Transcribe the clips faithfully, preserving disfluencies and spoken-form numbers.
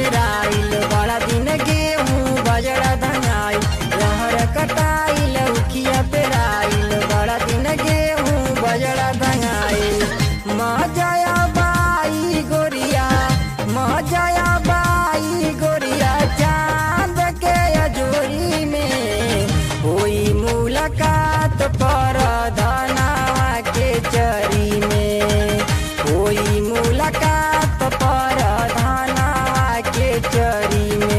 Peril बड़ा दिन गेहूँ बजड़ा धनाई रहर कटाइल उखिया पेराइल बड़ा दिन गेहूँ बजड़ा धनाई मजाया बाई गोरिया मजाया बाई गोरिया चांद के अजोरी में होई मुलाकात पर धनावा के चरी में होई मुलाकात पर धनावा के चरी में।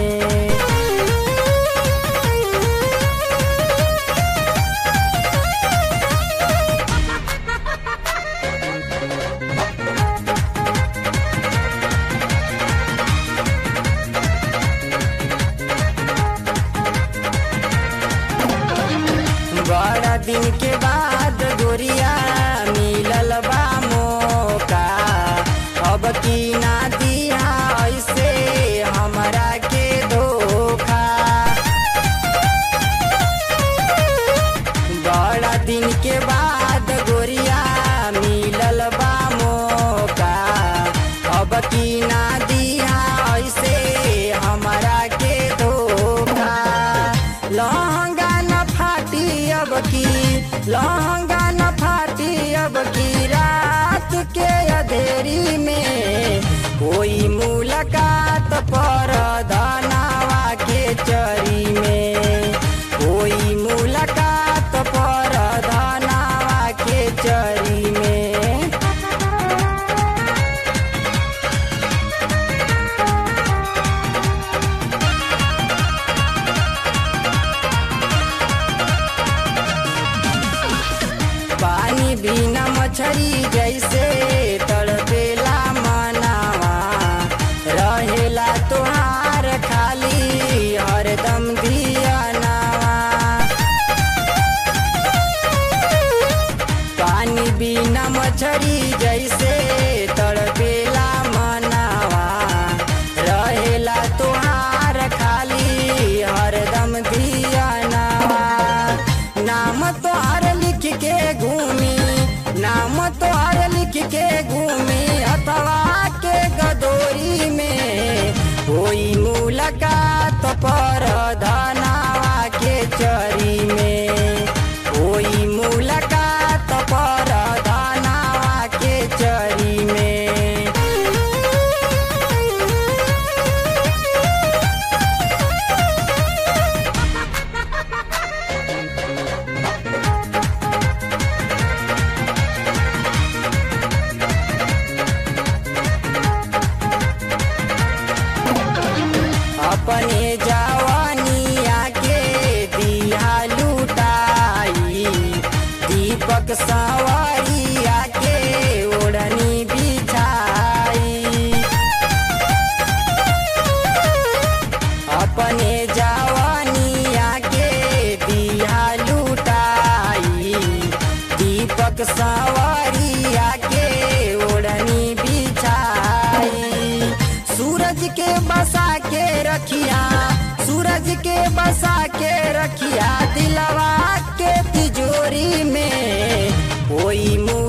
बड़ा दिन के बाद गोरिया मिलल बा मौका अब की ना दिया ऐसे हमरा के धोखा बड़ा दिन के बाद गोरिया मिलल बा मौका अब की ना दिया ऐसे हमरा के धोखा लहंगा न फाटी अब की लहंगा न फाटी अब की रात के अधेरी में कोई मुलाकात पर धनावा के चरी में कोई मुलाकात पर धनावा के चरी में। पानी बिना मछरी जैसे तड़पेला मनावा रहेला तोहार खाली हरदम धियानावा पानी बिना मछरी जैसे तड़पेला मनावा रहेला तोहार खाली हरदम धियानावा नाम तोहार लिख के घूमी नाम तोहार लिख के घूमी अथवा के गदोरी में कोई मुलाकात पर धनावा के चरी में कोई मुलाकात पर धनावा के चरी में। अपने जवानिया के दिया लुटाई दीपक सवारिया के ओढ़नी बिछाई अपने जवानिया के दिया लुटाई दीपक सवारिया के ओढ़नी बिछाई सूरज के बसा के रखिया सूरज के बसा के रखिया दिलवा के तिजोरी में कोई